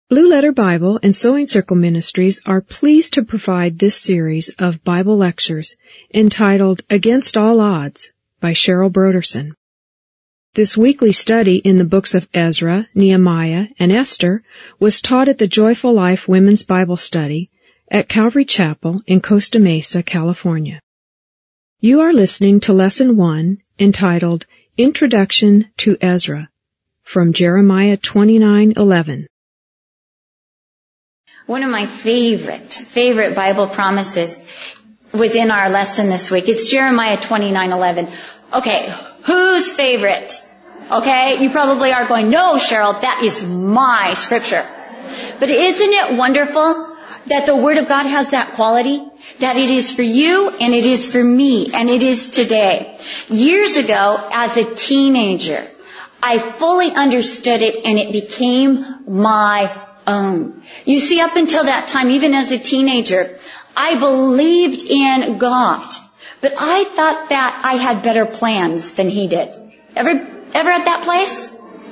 Blue Letter Bible and Sewing Circle Ministries are pleased to provide this series of Bible lectures entitled Against All Odds by Cheryl Broderson. This weekly study in the books of Ezra, Nehemiah, and Esther was taught at the Joyful Life Women's Bible Study at Calvary Chapel in Costa Mesa, California. You are listening to Lesson 1 entitled Introduction to Ezra from Jeremiah 29:11. One of my favorite Bible promises was in our lesson this week. It's Jeremiah 29:11. Okay, whose favorite? Okay, you probably are going, no, Cheryl, that is my scripture. But isn't it wonderful that the Word of God has that quality? That it is for you and it is for me and it is today. Years ago, as a teenager, I fully understood it and it became my own. You see, up until that time, even as a teenager, I believed in God, but I thought that I had better plans than He did. Ever at that place?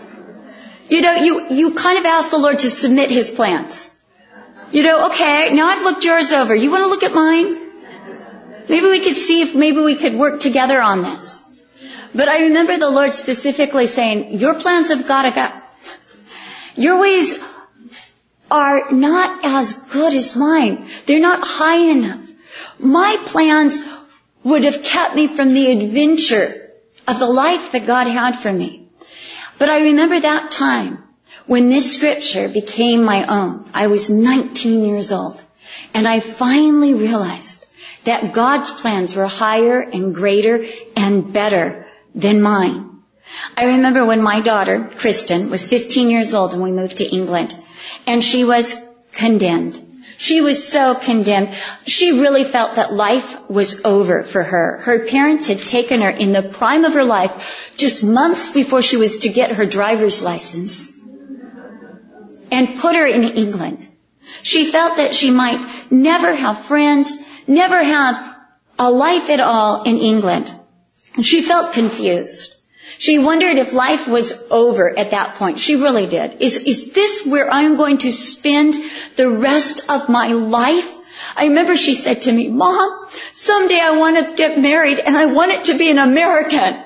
You kind of ask the Lord to submit His plans. Okay, now I've looked yours over. You want to look at mine? Maybe we could see if maybe we could work together on this. But I remember the Lord specifically saying, your plans have got to go. Your ways are not as good as mine. They're not high enough. My plans would have kept me from the adventure of the life that God had for me. But I remember that time when this scripture became my own. I was 19 years old, and I finally realized that God's plans were higher and greater and better than mine. I remember when my daughter, Kristen, was 15 years old and we moved to England. And she was condemned. She was so condemned. She really felt that life was over for her. Her parents had taken her in the prime of her life, just months before she was to get her driver's license, and put her in England. She felt that she might never have friends, never have a life at all in England. And she felt confused. She wondered if life was over at that point. She really did. Is this where I'm going to spend the rest of my life? I remember she said to me, Mom, someday I want to get married and I want it to be an American.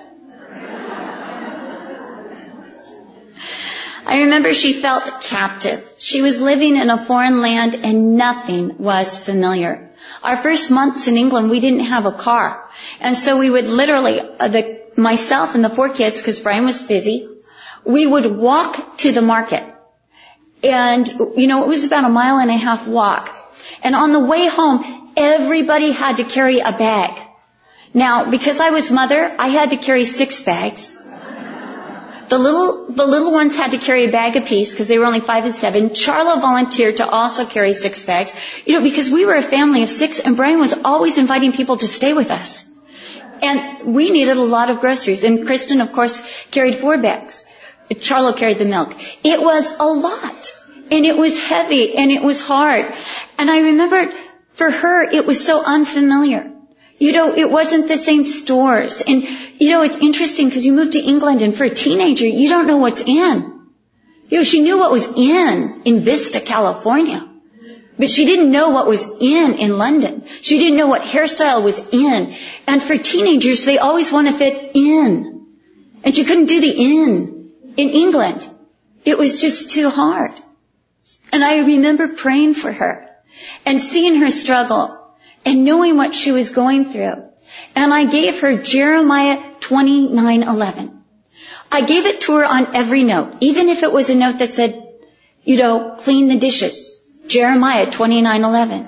I remember she felt captive. She was living in a foreign land and nothing was familiar. Our first months in England, we didn't have a car. And so we would literally, myself and the 4 kids, because Brian was busy, we would walk to the market. And, it was about a 1.5 mile walk. And on the way home, everybody had to carry a bag. Now, because I was mother, I had to carry 6 bags. The little ones had to carry a bag apiece because they were only 5 and 7. Charlo volunteered to also carry 6 bags. Because we were a family of 6 and Brian was always inviting people to stay with us. And we needed a lot of groceries. And Kristen, of course, carried 4 bags. Charlo carried the milk. It was a lot. And it was heavy. And it was hard. And I remembered for her, it was so unfamiliar. It wasn't the same stores. And, it's interesting because you move to England and for a teenager, you don't know what's in. She knew what was in Vista, California. But she didn't know what was in London. She didn't know what hairstyle was in. And for teenagers, they always want to fit in. And she couldn't do the in England. It was just too hard. And I remember praying for her and seeing her struggle and knowing what she was going through. And I gave her Jeremiah 29:11. I gave it to her on every note, even if it was a note that said, clean the dishes. Jeremiah 29:11.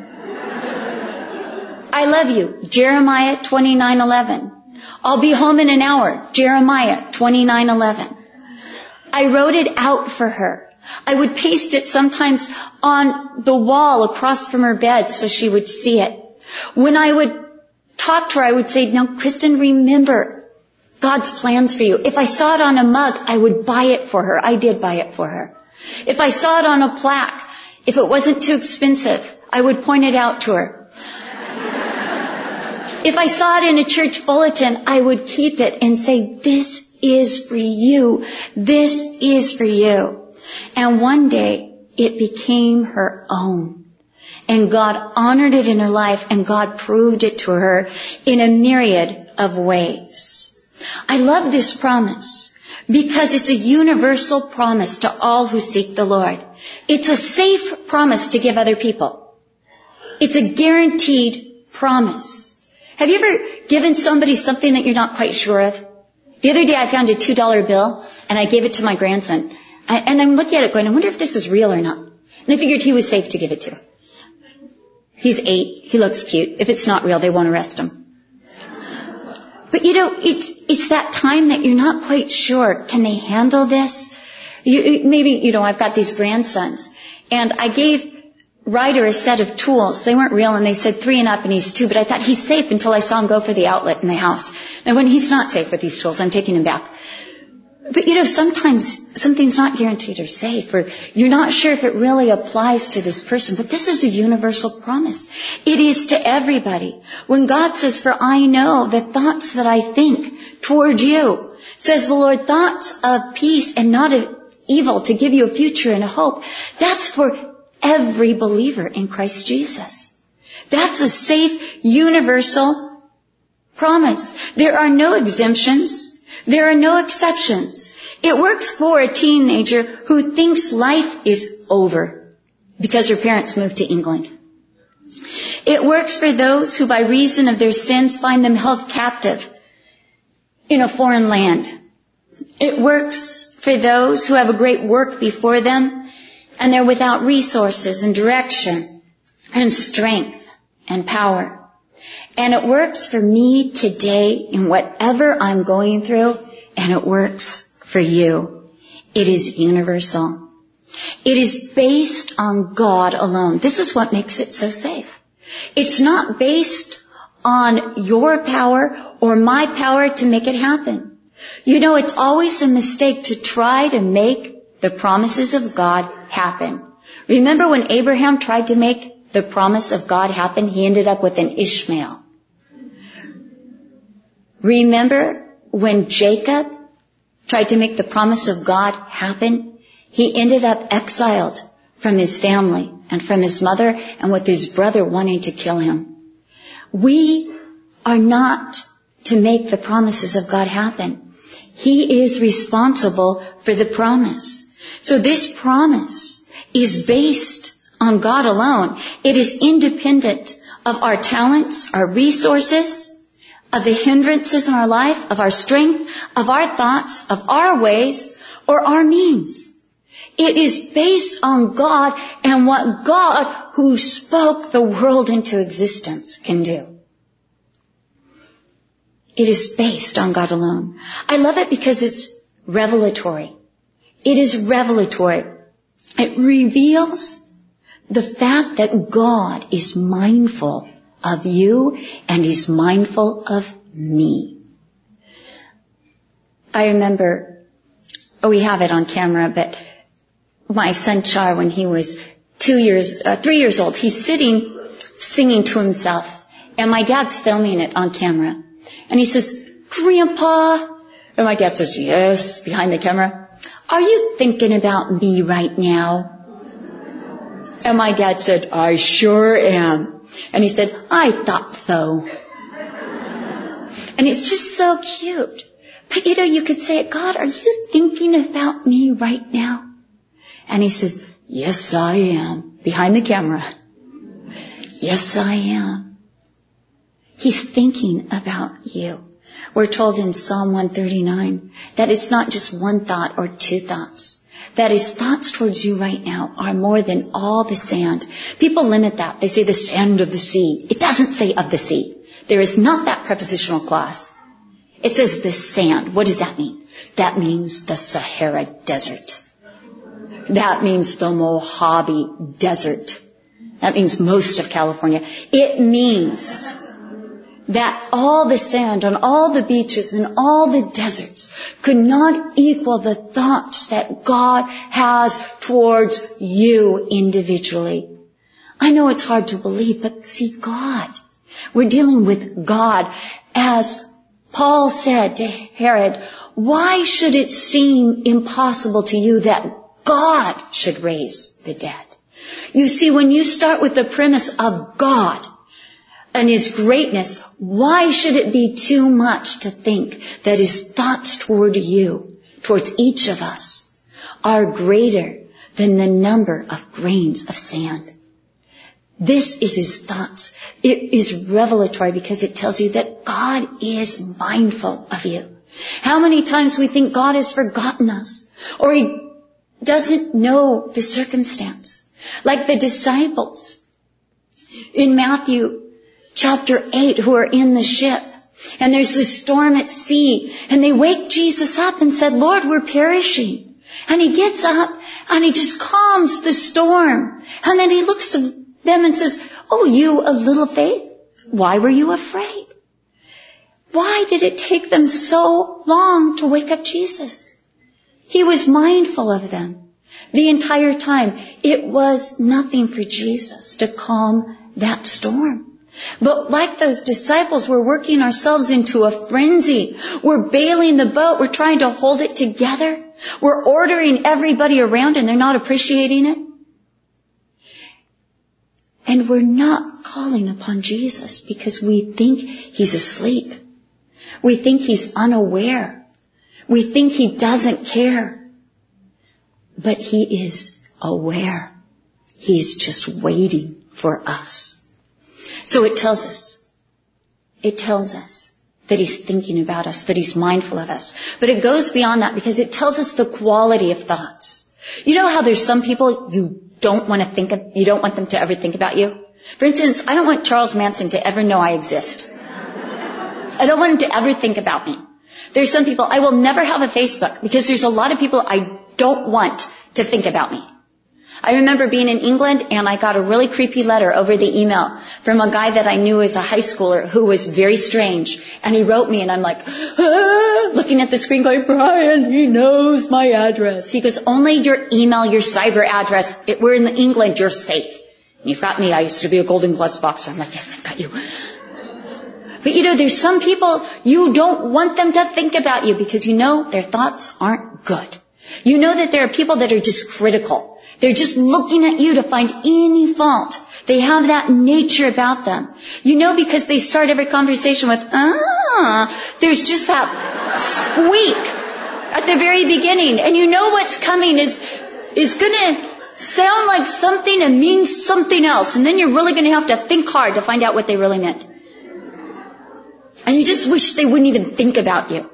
I love you. Jeremiah 29:11. I'll be home in an hour. Jeremiah 29:11. I wrote it out for her. I would paste it sometimes on the wall across from her bed so she would see it. When I would talk to her, I would say, now, Kristen, remember God's plans for you. If I saw it on a mug, I would buy it for her. I did buy it for her. If I saw it on a plaque, if it wasn't too expensive, I would point it out to her. If I saw it in a church bulletin, I would keep it and say, this is for you. This is for you. And one day, it became her own. And God honored it in her life, and God proved it to her in a myriad of ways. I love this promise because it's a universal promise to all who seek the Lord. It's a safe promise to give other people. It's a guaranteed promise. Have you ever given somebody something that you're not quite sure of? The other day I found a $2 bill and I gave it to my grandson. And I'm looking at it going, I wonder if this is real or not. And I figured he was safe to give it to. He's 8. He looks cute. If it's not real, they won't arrest him. But it's that time that you're not quite sure. Can they handle this? I've got these grandsons. And I gave Ryder a set of tools. They weren't real, and they said 3 and up, and he's 2. But I thought he's safe until I saw him go for the outlet in the house. And when he's not safe with these tools, I'm taking him back. But sometimes something's not guaranteed or safe, or you're not sure if it really applies to this person. But this is a universal promise. It is to everybody. When God says, for I know the thoughts that I think toward you, says the Lord, thoughts of peace and not of evil, to give you a future and a hope. That's for every believer in Christ Jesus. That's a safe, universal promise. There are no exemptions. There are no exceptions. It works for a teenager who thinks life is over because her parents moved to England. It works for those who by reason of their sins find them held captive in a foreign land. It works for those who have a great work before them and they're without resources and direction and strength and power. And it works for me today in whatever I'm going through, and it works for you. It is universal. It is based on God alone. This is what makes it so safe. It's not based on your power or my power to make it happen. It's always a mistake to try to make the promises of God happen. Remember when Abraham tried to make the promise of God happen? He ended up with an Ishmael. Remember when Jacob tried to make the promise of God happen? He ended up exiled from his family and from his mother, and with his brother wanting to kill him. We are not to make the promises of God happen. He is responsible for the promise. So this promise is based on God alone. It is independent of our talents, our resources, of the hindrances in our life, of our strength, of our thoughts, of our ways, or our means. It is based on God and what God, who spoke the world into existence, can do. It is based on God alone. I love it because it's revelatory. It is revelatory. It reveals the fact that God is mindful of you and He's mindful of me. I remember, we have it on camera, but my son Char, when he was 3 years old, he's sitting singing to himself, and my dad's filming it on camera. And he says, Grandpa, and my dad says, yes, behind the camera, are you thinking about me right now? And my dad said, I sure am. And he said, I thought so. And it's just so cute. But you could say, God, are you thinking about me right now? And he says, yes, I am. Behind the camera. Yes, I am. He's thinking about you. We're told in Psalm 139 that it's not just one thought or 2 thoughts. That His thoughts towards you right now are more than all the sand. People limit that. They say the sand of the sea. It doesn't say of the sea. There is not that prepositional clause. It says the sand. What does that mean? That means the Sahara Desert. That means the Mojave Desert. That means most of California. It means that all the sand on all the beaches and all the deserts could not equal the thoughts that God has towards you individually. I know it's hard to believe, but see, God. We're dealing with God. As Paul said to Herod, why should it seem impossible to you that God should raise the dead. You see, when you start with the premise of God and His greatness, why should it be too much to think that His thoughts toward you, towards each of us, are greater than the number of grains of sand? This is His thoughts. It is revelatory because it tells you that God is mindful of you. How many times we think God has forgotten us, or He doesn't know the circumstance. Like the disciples in Matthew chapter 8 who are in the ship, and there's this storm at sea, and they wake Jesus up and said, Lord, we're perishing. And He gets up and He just calms the storm. And then He looks at them and says, oh, you of little faith, why were you afraid? Why did it take them so long to wake up Jesus? He was mindful of them the entire time. It was nothing for Jesus to calm that storm. But like those disciples, we're working ourselves into a frenzy. We're bailing the boat. We're trying to hold it together. We're ordering everybody around and they're not appreciating it. And we're not calling upon Jesus because we think He's asleep. We think He's unaware. We think He doesn't care. But He is aware. He is just waiting for us. So it tells us that He's thinking about us, that He's mindful of us. But it goes beyond that because it tells us the quality of thoughts. You know how there's some people you don't want them to ever think about you? For instance, I don't want Charles Manson to ever know I exist. I don't want him to ever think about me. There's some people, I will never have a Facebook because there's a lot of people I don't want to think about me. I remember being in England and I got a really creepy letter over the email from a guy that I knew as a high schooler who was very strange. And he wrote me and I'm like, looking at the screen going, Brian, he knows my address. He goes, only your email, your cyber address. We're in England, you're safe. And you've got me. I used to be a Golden Gloves boxer. I'm like, yes, I've got you. But there's some people you don't want them to think about you because their thoughts aren't good. You know that there are people that are just critical. They're just looking at you to find any fault. They have that nature about them. Because they start every conversation with, there's just that squeak at the very beginning. And what's coming is going to sound like something and mean something else. And then you're really going to have to think hard to find out what they really meant. And you just wish they wouldn't even think about you.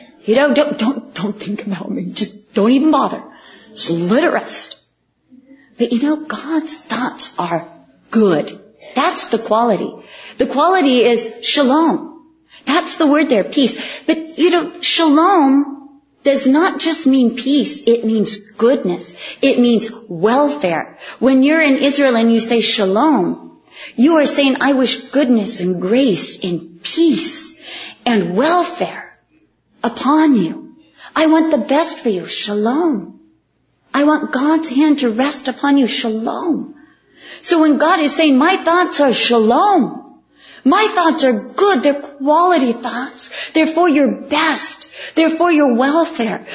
Don't think about me. Just don't even bother. Just let it rest. But God's thoughts are good. That's the quality. The quality is shalom. That's the word there, peace. But shalom does not just mean peace. It means goodness. It means welfare. When you're in Israel and you say shalom, you are saying, I wish goodness and grace and peace and welfare upon you. I want the best for you. Shalom. I want God's hand to rest upon you. Shalom. So when God is saying, my thoughts are shalom. My thoughts are good. They're quality thoughts. They're for your best. They're for your welfare.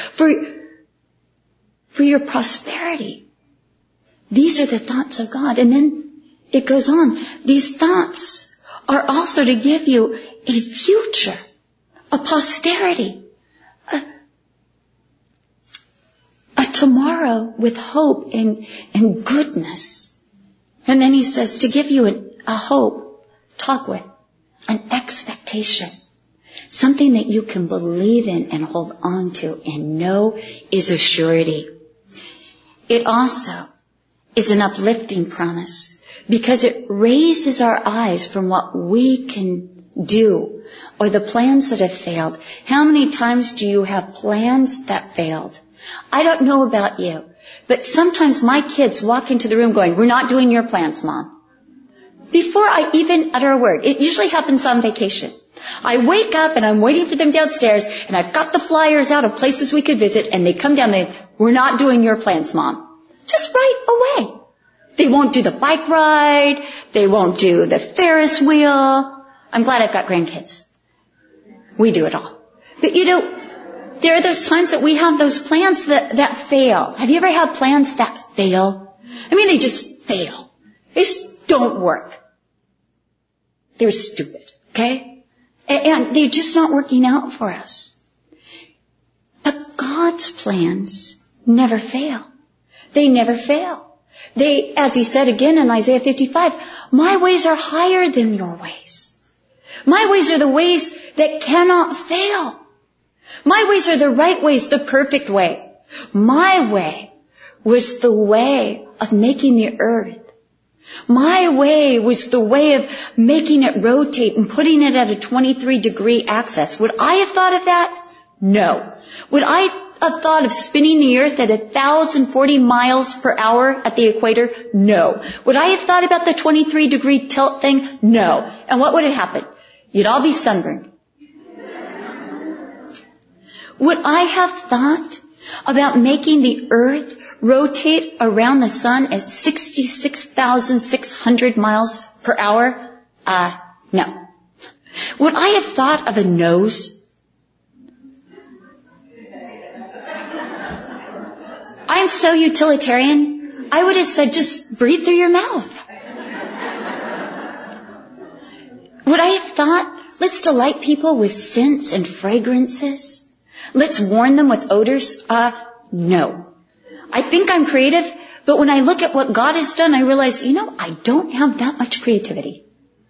For your prosperity. These are the thoughts of God. And then it goes on. These thoughts are also to give you a future, a posterity, a tomorrow with hope and goodness. And then he says to give you a hope, talk with, an expectation, something that you can believe in and hold on to and know is a surety. It also is an uplifting promise because it raises our eyes from what we can do or the plans that have failed. How many times do you have plans that failed? I don't know about you, but sometimes my kids walk into the room going, we're not doing your plans, Mom. Before I even utter a word, it usually happens on vacation. I wake up and I'm waiting for them downstairs and I've got the flyers out of places we could visit and they come down and we're not doing your plans, Mom. Just right away. They won't do the bike ride. They won't do the Ferris wheel. I'm glad I've got grandkids. We do it all. But There are those times that we have those plans that fail. Have you ever had plans that fail? I mean, they just fail. They just don't work. They're stupid, okay? And they're just not working out for us. But God's plans never fail. They never fail. They, as he said again in Isaiah 55, my ways are higher than your ways. My ways are the ways that cannot fail. My ways are the right ways, the perfect way. My way was the way of making the earth. My way was the way of making it rotate and putting it at a 23-degree axis. Would I have thought of that? No. Would I have thought of spinning the earth at 1,040 miles per hour at the equator? No. Would I have thought about the 23-degree tilt thing? No. And what would have happened? You'd all be sunburned. Would I have thought about making the earth rotate around the sun at 66,600 miles per hour? No. Would I have thought of a nose? I'm so utilitarian, I would have said just breathe through your mouth. Would I have thought, let's delight people with scents and fragrances? Let's warn them with odors? No. I think I'm creative, but when I look at what God has done, I realize, I don't have that much creativity.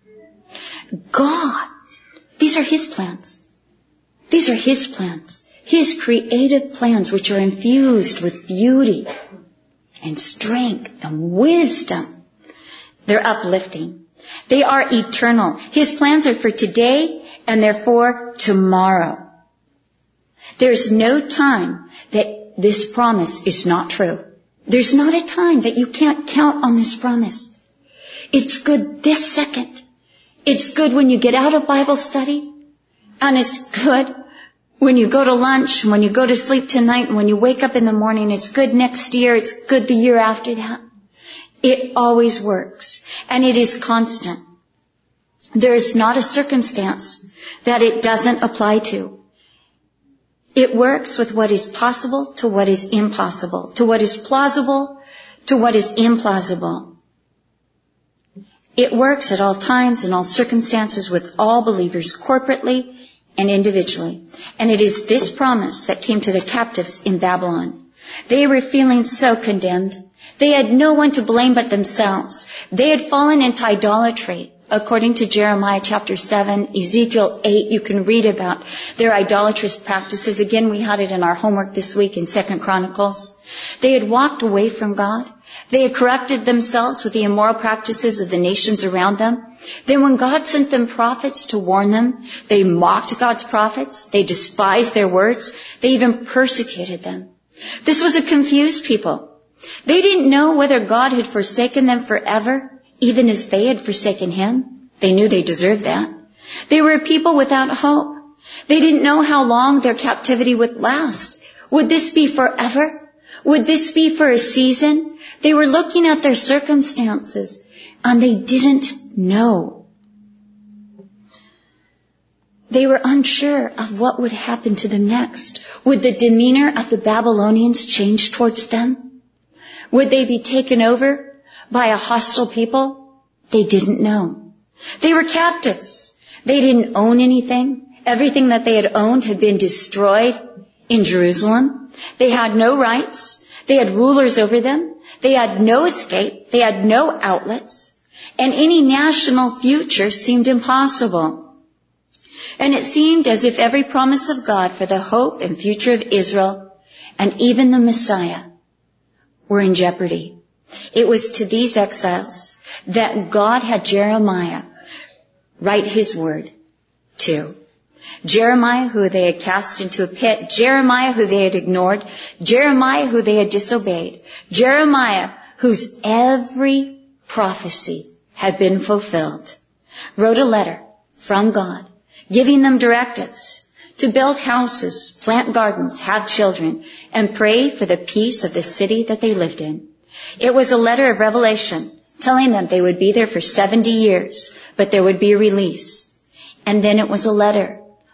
God, these are His plans. These are His plans. His creative plans, which are infused with beauty and strength and wisdom. They're uplifting. They are eternal. His plans are for today and therefore tomorrow. There's no time that this promise is not true. There's not a time that you can't count on this promise. It's good this second. It's good when you get out of Bible study. And it's good when you go to lunch, when you go to sleep tonight, and when you wake up in the morning. It's good next year. It's good the year after that. It always works. And it is constant. There is not a circumstance that it doesn't apply to. It works with what is possible to what is impossible, to what is plausible to what is implausible. It works at all times and all circumstances with all believers corporately and individually. And it is this promise that came to the captives in Babylon. They were feeling so condemned. They had no one to blame but themselves. They had fallen into idolatry. According to Jeremiah chapter 7, Ezekiel 8, you can read about their idolatrous practices. Again, we had it in our homework this week in 2 Chronicles. They had walked away from God. They had corrupted themselves with the immoral practices of the nations around them. Then when God sent them prophets to warn them, they mocked God's prophets. They despised their words. They even persecuted them. This was a confused people. They didn't know whether God had forsaken them forever, even as they had forsaken Him. They knew they deserved that. They were a people without hope. They didn't know how long their captivity would last. Would this be forever? Would this be for a season? They were looking at their circumstances, and they didn't know. They were unsure of what would happen to them next. Would the demeanor of the Babylonians change towards them? Would they be taken over by a hostile people? They didn't know. They were captives. They didn't own anything. Everything that they had owned had been destroyed in Jerusalem. They had no rights. They had rulers over them. They had no escape. They had no outlets. And any national future seemed impossible. And it seemed as if every promise of God for the hope and future of Israel and even the Messiah were in jeopardy. It was to these exiles that God had Jeremiah write His word to. Jeremiah, who they had cast into a pit. Jeremiah, who they had ignored. Jeremiah, who they had disobeyed. Jeremiah, whose every prophecy had been fulfilled, wrote a letter from God, giving them directives to build houses, plant gardens, have children, and pray for the peace of the city that they lived in. It was a letter of revelation telling them they would be there for 70 years, but there would be a release. And then it was a letter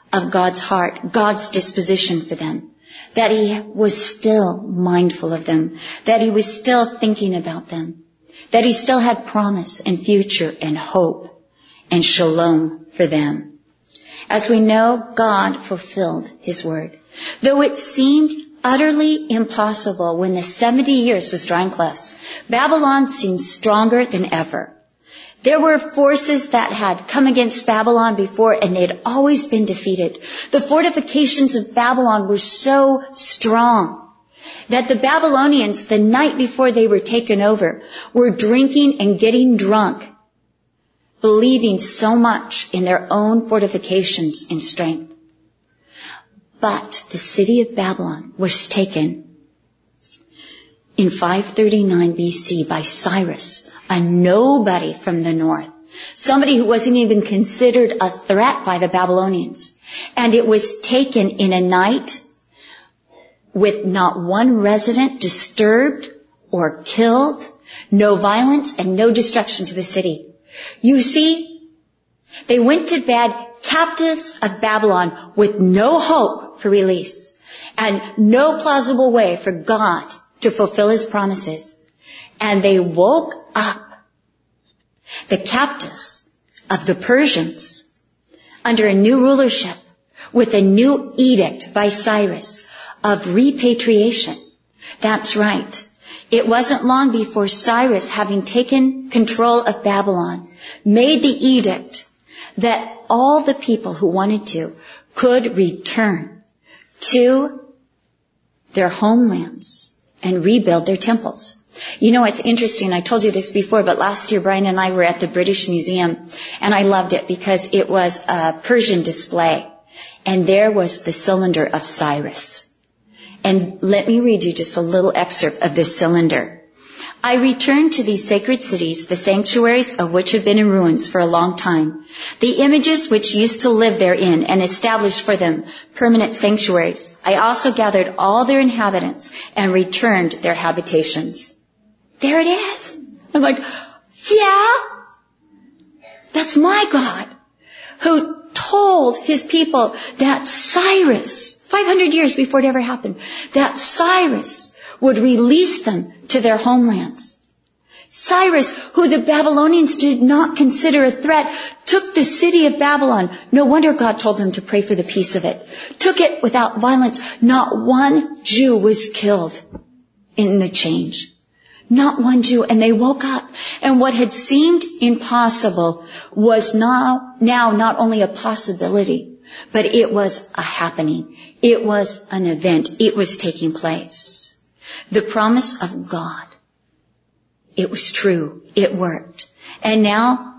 of God's heart, God's disposition for them, that he was still mindful of them, that he was still thinking about them, that he still had promise and future and hope and shalom for them. As we know, God fulfilled his word. Though it seemed utterly impossible when the 70 years was drawing close, Babylon seemed stronger than ever. There were forces that had come against Babylon before, and they had always been defeated. The fortifications of Babylon were so strong that the Babylonians, the night before they were taken over, were drinking and getting drunk, believing so much in their own fortifications and strength. But the city of Babylon was taken in 539 BC by Cyrus, a nobody from the north, somebody who wasn't even considered a threat by the Babylonians. And it was taken in a night with not one resident disturbed or killed, no violence and no destruction to the city. You see, they went to bed captives of Babylon with no hope for release and no plausible way for God to fulfill his promises. And they woke up, the captives of the Persians, under a new rulership with a new edict by Cyrus of repatriation. That's right. It wasn't long before Cyrus, having taken control of Babylon, made the edict that all the people who wanted to could return to their homelands and rebuild their temples. You know, it's interesting. I told you this before, but last year Brian and I were at the British Museum, and I loved it because it was a Persian display. And there was the cylinder of Cyrus. And let me read you just a little excerpt of this cylinder. I returned to these sacred cities, the sanctuaries of which have been in ruins for a long time, the images which used to live therein and established for them permanent sanctuaries. I also gathered all their inhabitants and returned their habitations. There it is. I'm like, yeah, that's my God, who told his people that Cyrus, 500 years before it ever happened, that Cyrus would release them to their homelands. Cyrus, who the Babylonians did not consider a threat, took the city of Babylon. No wonder God told them to pray for the peace of it. Took it without violence. Not one Jew was killed in the change. Not one Jew. And they woke up. And what had seemed impossible was now not only a possibility, but it was a happening. It was an event. It was taking place. The promise of God. It was true. It worked. And now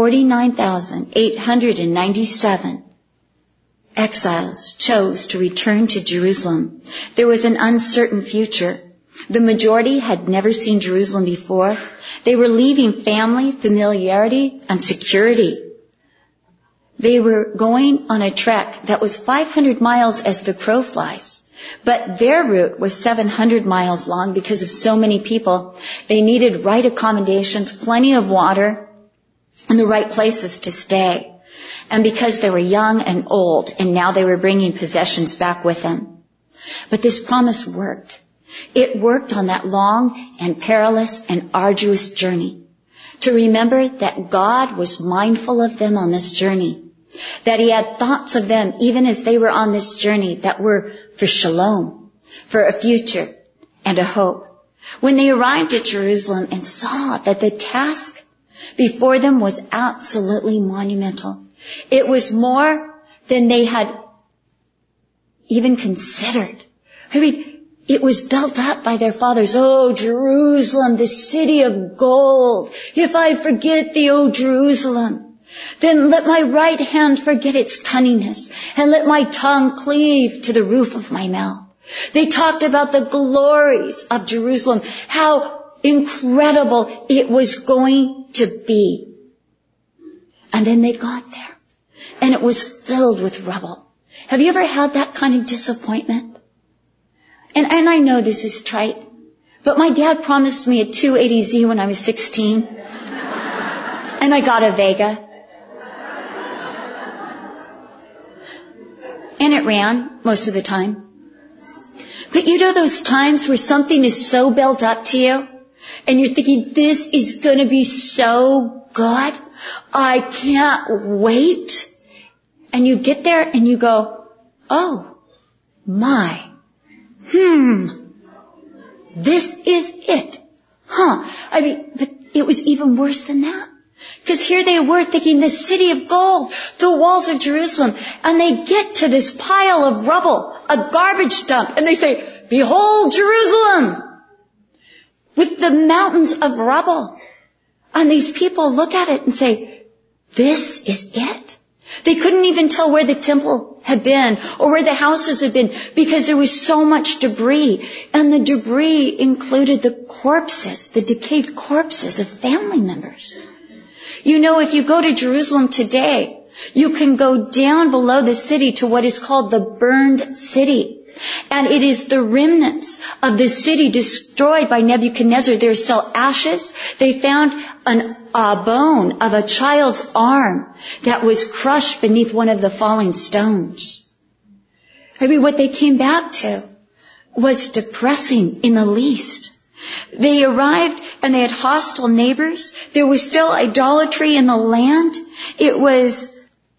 49,897 exiles chose to return to Jerusalem. There was an uncertain future. The majority had never seen Jerusalem before. They were leaving family, familiarity, and security. They were going on a trek that was 500 miles as the crow flies. But their route was 700 miles long because of so many people. They needed right accommodations, plenty of water, and the right places to stay. And because they were young and old, and now they were bringing possessions back with them. But this promise worked. It worked on that long and perilous and arduous journey. To remember that God was mindful of them on this journey. That he had thoughts of them even as they were on this journey that were for shalom, for a future and a hope. When they arrived at Jerusalem and saw that the task before them was absolutely monumental, it was more than they had even considered. I mean, it was built up by their fathers. Oh, Jerusalem, the city of gold. If I forget thee, O Jerusalem, then let my right hand forget its cunningness, and let my tongue cleave to the roof of my mouth. They talked about the glories of Jerusalem, how incredible it was going to be. And then they got there, and it was filled with rubble. Have you ever had that kind of disappointment? And I know this is trite, but my dad promised me a 280Z when I was 16, and I got a Vega. And it ran most of the time. But you know those times where something is so built up to you and you're thinking, this is going to be so good. I can't wait. And you get there and you go, oh my, this is it. But it was even worse than that. Because here they were thinking the city of gold, the walls of Jerusalem, and they get to this pile of rubble, a garbage dump, and they say, behold Jerusalem, with the mountains of rubble. And these people look at it and say, this is it? They couldn't even tell where the temple had been or where the houses had been because there was so much debris. And the debris included the corpses, the decayed corpses of family members. You know, if you go to Jerusalem today, you can go down below the city to what is called the burned city. And it is the remnants of the city destroyed by Nebuchadnezzar. There are still ashes. They found a bone of a child's arm that was crushed beneath one of the falling stones. What they came back to was depressing in the least. They arrived and they had hostile neighbors. There was still idolatry in the land. It was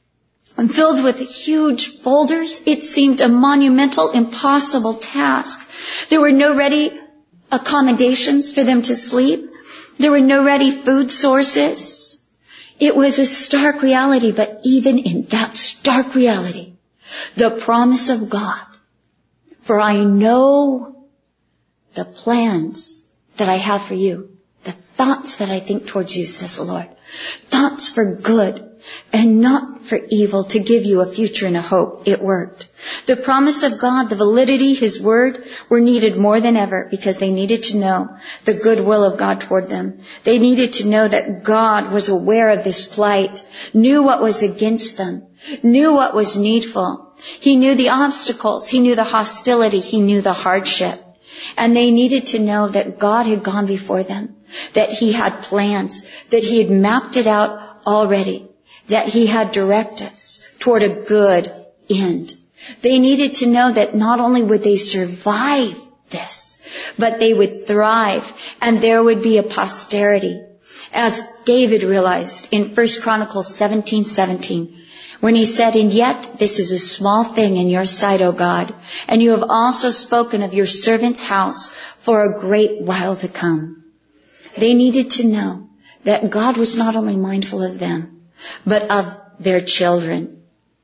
filled with huge boulders. It seemed a monumental, impossible task. There were no ready accommodations for them to sleep. There were no ready food sources. It was a stark reality, but even in that stark reality, the promise of God, for I know the plans that I have for you, the thoughts that I think towards you, says the Lord, thoughts for good and not for evil, to give you a future and a hope. It worked. The promise of God, the validity, His word, were needed more than ever because they needed to know the goodwill of God toward them. They needed to know that God was aware of this plight, knew what was against them, knew what was needful. He knew the obstacles. He knew the hostility. He knew the hardship. And they needed to know that God had gone before them, that He had plans, that He had mapped it out already, that He had directives toward a good end. They needed to know that not only would they survive this, but they would thrive, and there would be a posterity. As David realized in 1 Chronicles 17:17, when he said, and yet this is a small thing in your sight, O God, and you have also spoken of your servant's house for a great while to come. They needed to know that God was not only mindful of them, but of their children.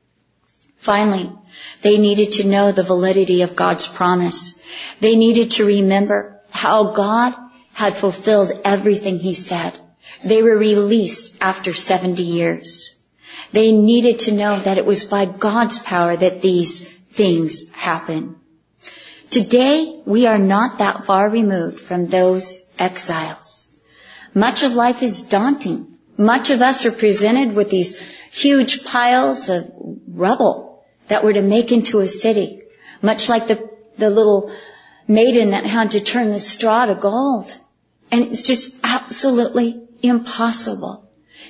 Finally, they needed to know the validity of God's promise. They needed to remember how God had fulfilled everything He said. They were released after 70 years. They needed to know that it was by God's power that these things happen. Today, we are not that far removed from those exiles. Much of life is daunting. Much of us are presented with these huge piles of rubble that were to make into a city, much like the little maiden that had to turn the straw to gold. And it's just absolutely impossible.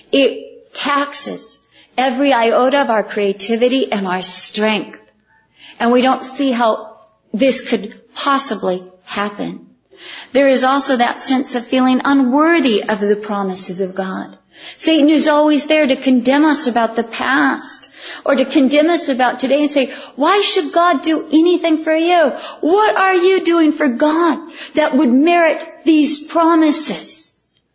It taxes every iota of our creativity and our strength. And we don't see how this could possibly happen. There is also that sense of feeling unworthy of the promises of God. Satan is always there to condemn us about the past or to condemn us about today and say, why should God do anything for you? What are you doing for God that would merit these promises?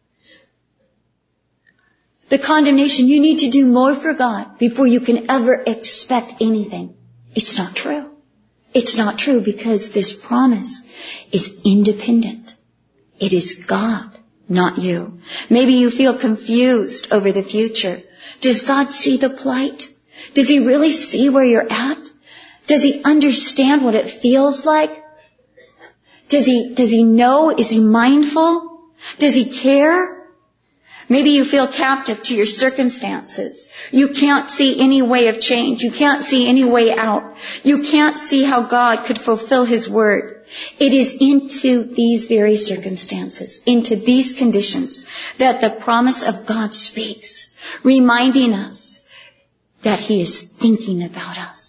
The condemnation, you need to do more for God before you can ever expect anything. It's not true. It's not true because this promise is independent. It is God, not you. Maybe you feel confused over the future. Does God see the plight? Does He really see where you're at? Does He understand what it feels like? Does He know? Is He mindful? Does He care? Maybe you feel captive to your circumstances. You can't see any way of change. You can't see any way out. You can't see how God could fulfill His word. It is into these very circumstances, into these conditions, that the promise of God speaks, reminding us that He is thinking about us,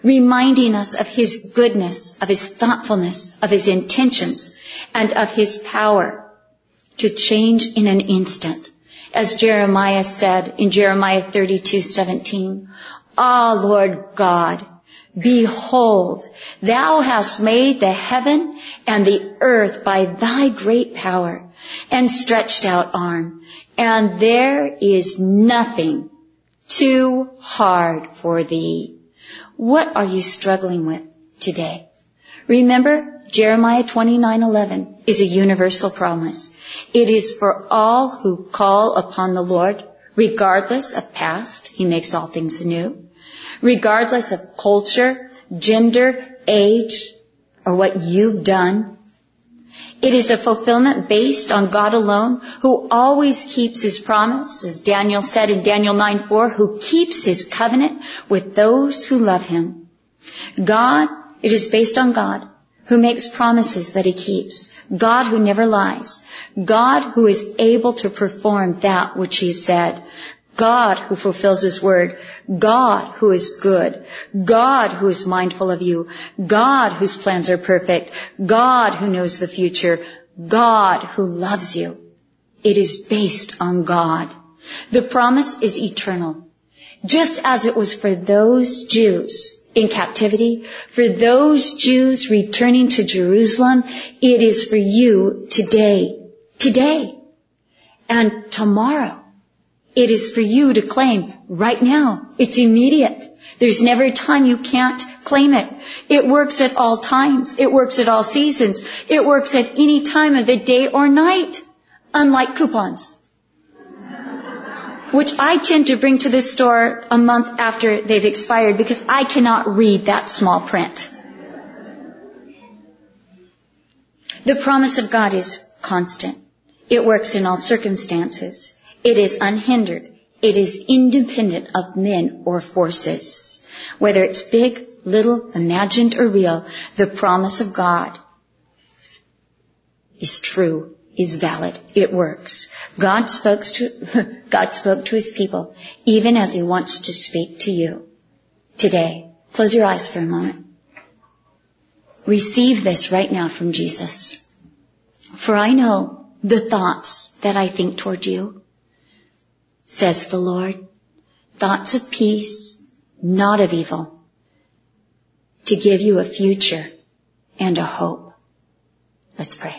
reminding us of His goodness, of His thoughtfulness, of His intentions, and of His power to change in an instant. As Jeremiah said in Jeremiah 32:17, "Ah, Lord God, behold, Thou hast made the heaven and the earth by Thy great power and stretched out arm, and there is nothing too hard for Thee." What are you struggling with today? Remember, Jeremiah 29:11 is a universal promise. It is for all who call upon the Lord, regardless of past. He makes all things new. Regardless of culture, gender, age, or what you've done. It is a fulfillment based on God alone, who always keeps His promise, as Daniel said in Daniel 9:4, who keeps His covenant with those who love Him. It is based on God, who makes promises that He keeps. God who never lies. God who is able to perform that which He said. God who fulfills His word. God who is good. God who is mindful of you. God whose plans are perfect. God who knows the future. God who loves you. It is based on God. The promise is eternal. Just as it was for those Jews in captivity, for those Jews returning to Jerusalem, it is for you today, and tomorrow. It is for you to claim right now. It's immediate. There's never a time you can't claim it. It works at all times. It works at all seasons. It works at any time of the day or night, unlike coupons, which I tend to bring to the store a month after they've expired because I cannot read that small print. The promise of God is constant. It works in all circumstances. It is unhindered. It is independent of men or forces. Whether it's big, little, imagined, or real, the promise of God is true, is valid. It works. God spoke to His people, even as He wants to speak to you today. Close your eyes for a moment. Receive this right now from Jesus. For I know the thoughts that I think toward you, says the Lord, thoughts of peace, not of evil, to give you a future and a hope. Let's pray.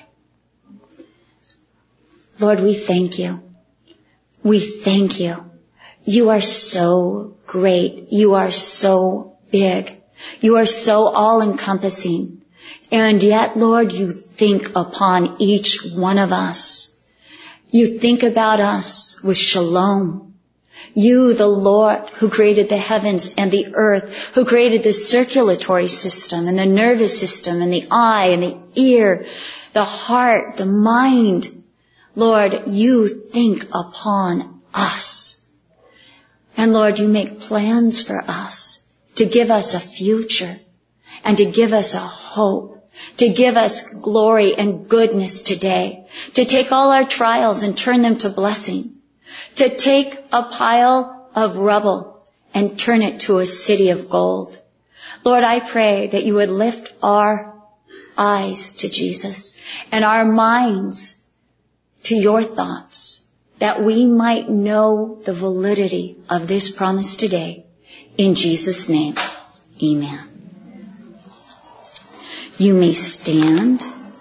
Lord, we thank You. We thank You. You are so great. You are so big. You are so all-encompassing. And yet, Lord, You think upon each one of us. You think about us with shalom. You, the Lord, who created the heavens and the earth, who created the circulatory system and the nervous system and the eye and the ear, the heart, the mind. Lord, You think upon us. And Lord, You make plans for us to give us a future and to give us a hope. To give us glory and goodness today. To take all our trials and turn them to blessing. To take a pile of rubble and turn it to a city of gold. Lord, I pray that You would lift our eyes to Jesus and our minds to Your thoughts, that we might know the validity of this promise today. In Jesus' name, amen. You may stand.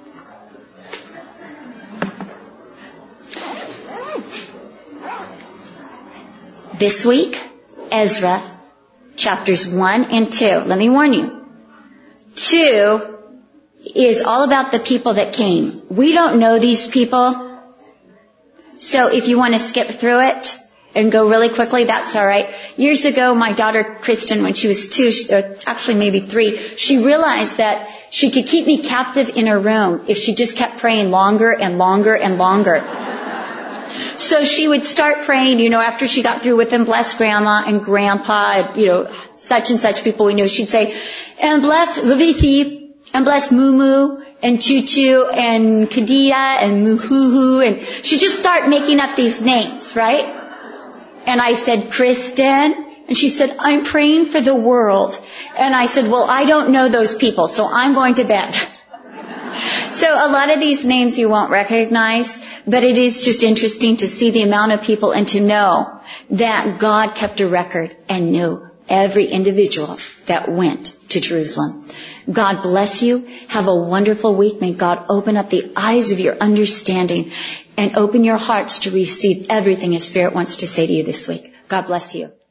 This week, Ezra, chapters 1 and 2. Let me warn you. 2 is all about the people that came. We don't know these people. So if you want to skip through it and go really quickly, that's all right. Years ago, my daughter Kristen, when she was 2, actually maybe 3, she realized that she could keep me captive in her room if she just kept praying longer and longer and longer. So she would start praying, after she got through with them, bless Grandma and Grandpa, such and such people we knew. She'd say, and bless Levithi, and bless Mumu, and Choo-Choo, and Kadia, and Muhuhu, and she'd just start making up these names, right? And I said, Kristen, And she said, I'm praying for the world. And I said, well, I don't know those people, so I'm going to bed. So a lot of these names you won't recognize, but it is just interesting to see the amount of people and to know that God kept a record and knew every individual that went to Jerusalem. God bless you. Have a wonderful week. May God open up the eyes of your understanding and open your hearts to receive everything His Spirit wants to say to you this week. God bless you.